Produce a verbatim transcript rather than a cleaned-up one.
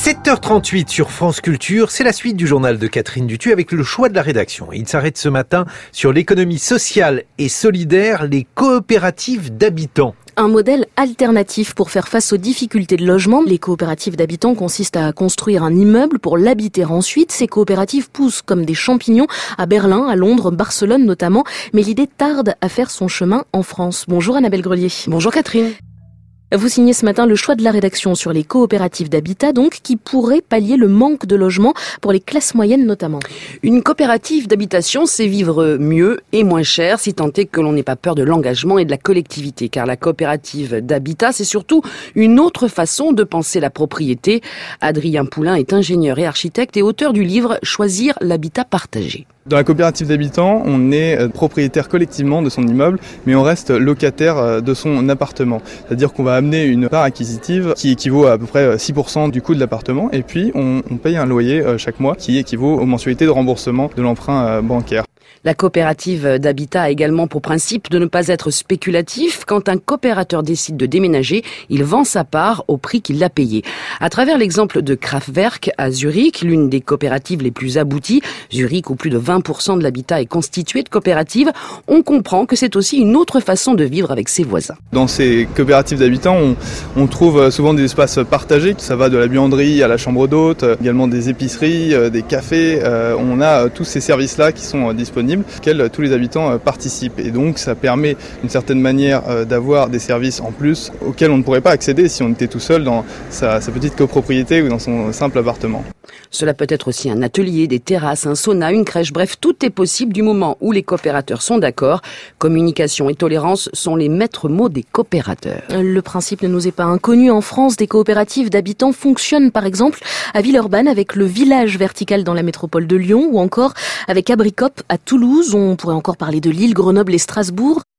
sept heures trente-huit sur France Culture, c'est la suite du journal de Catherine Dutu avec le choix de la rédaction. Il s'arrête ce matin sur l'économie sociale et solidaire, les coopératives d'habitants. Un modèle alternatif pour faire face aux difficultés de logement. Les coopératives d'habitants consistent à construire un immeuble pour l'habiter ensuite. Ces coopératives poussent comme des champignons à Berlin, à Londres, Barcelone notamment. Mais l'idée tarde à faire son chemin en France. Bonjour Annabelle Grelier. Bonjour Catherine. Vous signez ce matin le choix de la rédaction sur les coopératives d'habitat, donc, qui pourraient pallier le manque de logement pour les classes moyennes notamment. Une coopérative d'habitation, c'est vivre mieux et moins cher, si tant est que l'on n'ait pas peur de l'engagement et de la collectivité. Car la coopérative d'habitat, c'est surtout une autre façon de penser la propriété. Adrien Poulain est ingénieur et architecte et auteur du livre « Choisir l'habitat partagé ». Dans la coopérative d'habitants, on est propriétaire collectivement de son immeuble, mais on reste locataire de son appartement. C'est-à-dire qu'on va amener une part acquisitive qui équivaut à à peu près six pour cent du coût de l'appartement, et puis on, on paye un loyer chaque mois qui équivaut aux mensualités de remboursement de l'emprunt bancaire. La coopérative d'habitat a également pour principe de ne pas être spéculatif. Quand un coopérateur décide de déménager, il vend sa part au prix qu'il l'a payé. À travers l'exemple de Kraftwerk à Zurich, l'une des coopératives les plus abouties, Zurich où plus de vingt pour cent de l'habitat est constitué de coopératives, on comprend que c'est aussi une autre façon de vivre avec ses voisins. Dans ces coopératives d'habitants, on, on trouve souvent des espaces partagés. Ça va de la buanderie à la chambre d'hôte, également des épiceries, des cafés. On a tous ces services-là qui sont disponibles, auxquels tous les habitants participent. Et donc ça permet d'une certaine manière d'avoir des services en plus auxquels on ne pourrait pas accéder si on était tout seul dans sa, sa petite copropriété ou dans son simple appartement. Cela peut être aussi un atelier, des terrasses, un sauna, une crèche, bref, tout est possible du moment où les coopérateurs sont d'accord. Communication et tolérance sont les maîtres mots des coopérateurs. Le principe ne nous est pas inconnu. En France, des coopératives d'habitants fonctionnent par exemple à Villeurbanne avec le village vertical dans la métropole de Lyon ou encore avec Abricop à Toulouse. On pourrait encore parler de Lille, Grenoble et Strasbourg.